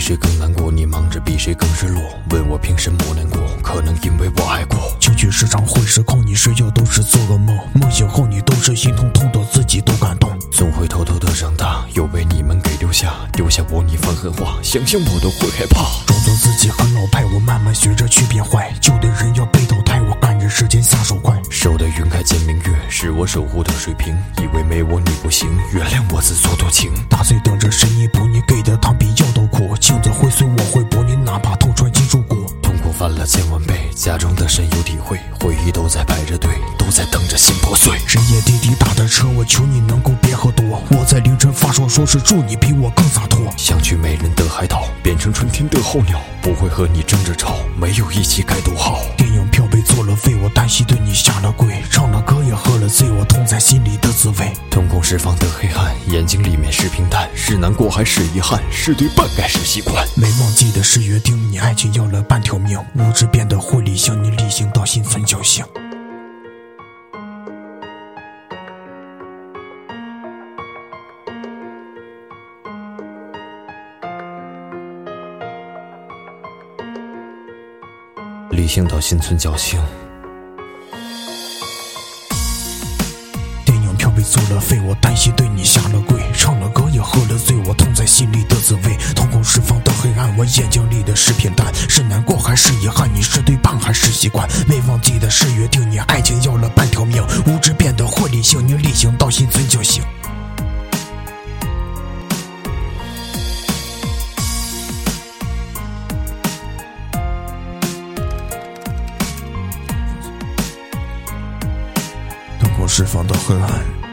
谁更难过，你忙着比谁更失落。问我凭什么难过，可能因为我爱过。 情绪时常会失控，你睡觉都是做噩梦，梦醒后你都是心痛，痛到自己都感动。 总会偷偷的长大，又被你们给丢下我你放狠话，想想我都会害怕。 装作自己很老派，我慢慢学着去变坏，旧的人要被淘汰，我赶着时间下手快。 守得云开见明月，是我守护的水平，以为没我你不行，原谅我自作多情。 大罪等着神一步，你给的糖比药都苦，镜子会碎我会补，你哪怕痛穿金属骨。 痛苦翻了千万倍，假装的深有体会，回忆都在排着队，都在等着心破碎。 深夜滴滴打的车，我求你能够别喝多，我在凌晨发烧，说是祝你比我更洒脱。 想去美人的海岛，变成春天的候鸟，不会和你争着吵，没有一起开多好。 电影票被做了废，我单膝对你下了跪，唱了歌也喝了醉，我痛在心里的滋味。 瞳孔释放的黑暗，眼睛里面是平淡，是难过还是遗憾，是对半该是习惯。 没忘记的是约定，你爱情要了半条命，物质变得会理性，你理性到心存侥幸。 理性到心存侥幸。 电影票被做了废，我单膝对你下了跪，唱了歌也喝了醉，我痛在心里的滋味。瞳孔释放的黑暗，我眼睛里的是平淡，是难过还是遗憾，你是对半还是习惯。没忘记的是约定，你爱情要了半条命，物质变得会理性，你理性到心存侥幸。瞳孔释放的黑暗。